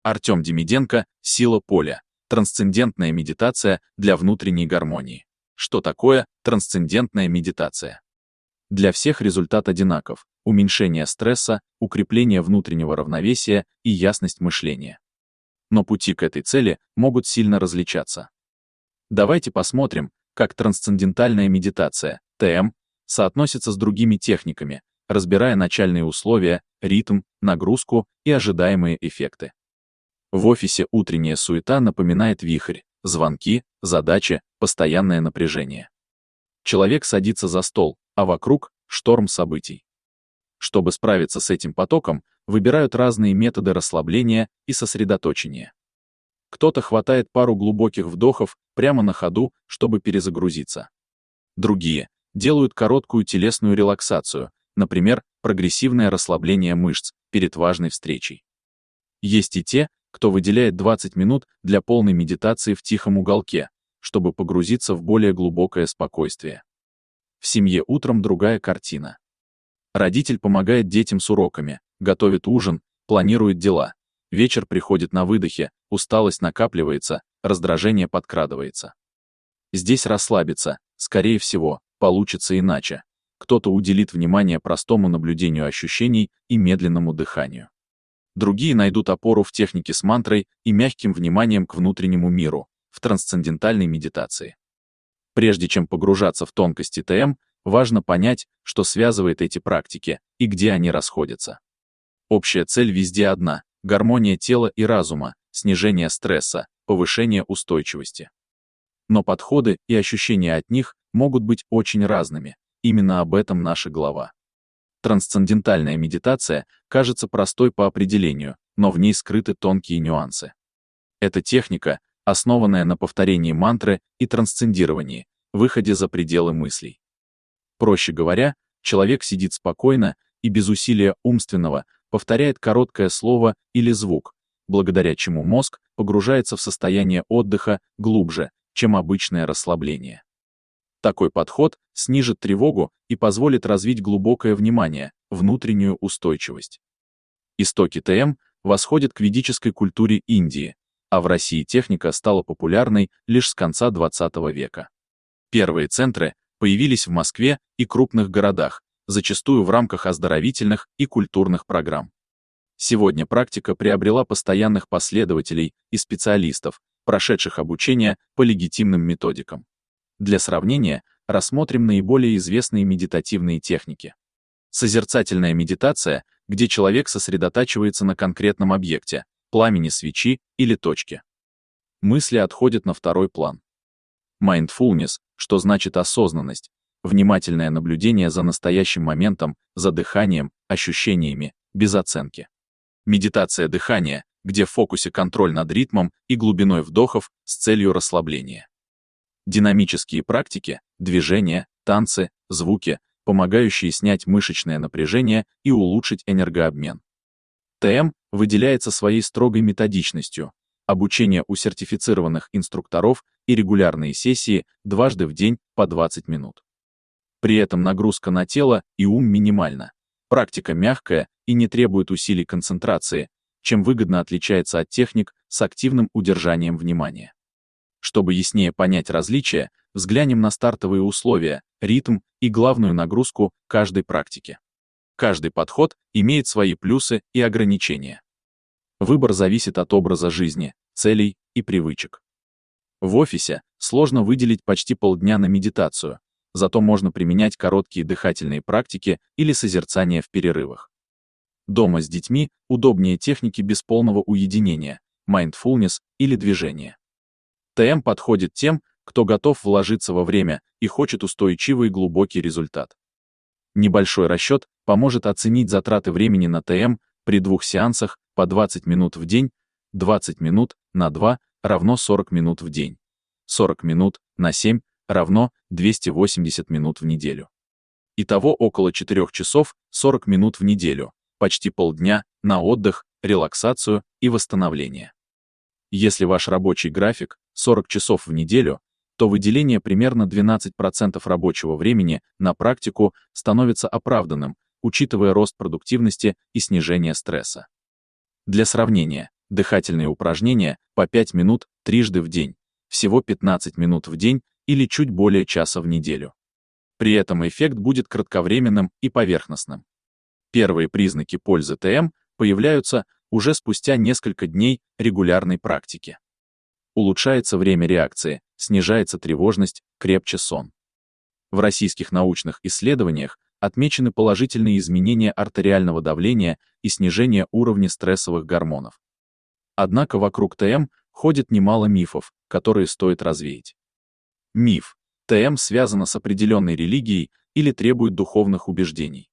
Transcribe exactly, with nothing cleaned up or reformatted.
Артем Демиденко «Сила поля. Трансцендентная медитация для внутренней гармонии». Что такое трансцендентная медитация? Для всех результат одинаков: уменьшение стресса, укрепление внутреннего равновесия и ясность мышления. Но пути к этой цели могут сильно различаться. Давайте посмотрим, как трансцендентальная медитация, тэ эм, соотносится с другими техниками, разбирая начальные условия, ритм, нагрузку и ожидаемые эффекты. В офисе утренняя суета напоминает вихрь, звонки, задачи, постоянное напряжение. Человек садится за стол, а вокруг — шторм событий. Чтобы справиться с этим потоком, выбирают разные методы расслабления и сосредоточения. Кто-то хватает пару глубоких вдохов прямо на ходу, чтобы перезагрузиться. Другие делают короткую телесную релаксацию, например, прогрессивное расслабление мышц перед важной встречей. Есть и те, кто выделяет двадцать минут для полной медитации в тихом уголке, чтобы погрузиться в более глубокое спокойствие. В семье утром другая картина. Родитель помогает детям с уроками, готовит ужин, планирует дела. Вечер приходит на выдохе, усталость накапливается, раздражение подкрадывается. Здесь расслабиться, скорее всего, получится иначе. Кто-то уделит внимание простому наблюдению ощущений и медленному дыханию. Другие найдут опору в технике с мантрой и мягким вниманием к внутреннему миру, в трансцендентальной медитации. Прежде чем погружаться в тонкости тэ эм, важно понять, что связывает эти практики и где они расходятся. Общая цель везде одна — гармония тела и разума, снижение стресса, повышение устойчивости. Но подходы и ощущения от них могут быть очень разными. Именно об этом наша глава. Трансцендентальная медитация кажется простой по определению, но в ней скрыты тонкие нюансы. Это техника, основанная на повторении мантры и трансцендировании, выходе за пределы мыслей. Проще говоря, человек сидит спокойно и без усилия умственного повторяет короткое слово или звук, благодаря чему мозг погружается в состояние отдыха глубже, чем обычное расслабление. Такой подход снижит тревогу и позволит развить глубокое внимание, внутреннюю устойчивость. Истоки тэ эм восходят к ведической культуре Индии, а в России техника стала популярной лишь с конца двадцатого века. Первые центры появились в Москве и крупных городах, зачастую в рамках оздоровительных и культурных программ. Сегодня практика приобрела постоянных последователей и специалистов, прошедших обучение по легитимным методикам. Для сравнения, рассмотрим наиболее известные медитативные техники. Созерцательная медитация, где человек сосредотачивается на конкретном объекте, пламени свечи или точке. Мысли отходят на второй план. Mindfulness, что значит осознанность, внимательное наблюдение за настоящим моментом, за дыханием, ощущениями, без оценки. Медитация дыхания, где в фокусе контроль над ритмом и глубиной вдохов с целью расслабления. Динамические практики, движения, танцы, звуки, помогающие снять мышечное напряжение и улучшить энергообмен. тэ эм выделяется своей строгой методичностью, обучение у сертифицированных инструкторов и регулярные сессии дважды в день по двадцать минут. При этом нагрузка на тело и ум минимальна. Практика мягкая и не требует усилий концентрации, чем выгодно отличается от техник с активным удержанием внимания. Чтобы яснее понять различия, взглянем на стартовые условия, ритм и главную нагрузку каждой практики. Каждый подход имеет свои плюсы и ограничения. Выбор зависит от образа жизни, целей и привычек. В офисе сложно выделить почти полдня на медитацию, зато можно применять короткие дыхательные практики или созерцание в перерывах. Дома с детьми удобнее техники без полного уединения, mindfulness или движения. тэ эм подходит тем, кто готов вложиться во время и хочет устойчивый и глубокий результат. Небольшой расчет поможет оценить затраты времени на тэ эм при двух сеансах по двадцать минут в день, двадцать минут на два равно сорок минут в день, сорок минут на семь равно двести восемьдесят минут в неделю. Итого около четырёх часов сорок минут в неделю, почти полдня на отдых, релаксацию и восстановление. Если ваш рабочий график сорок часов в неделю, то выделение примерно двенадцать процентов рабочего времени на практику становится оправданным, учитывая рост продуктивности и снижение стресса. Для сравнения, Дыхательные упражнения по пять минут трижды в день, всего пятнадцать минут в день или чуть более часа в неделю. При этом эффект будет кратковременным и поверхностным. Первые признаки пользы ТМ появляются уже спустя несколько дней регулярной практики. Улучшается время реакции, снижается тревожность, крепче сон. В российских научных исследованиях отмечены положительные изменения артериального давления и снижение уровня стрессовых гормонов. Однако вокруг ТМ ходит немало мифов, которые стоит развеять. Миф: ТМ связано с определенной религией или требует духовных убеждений.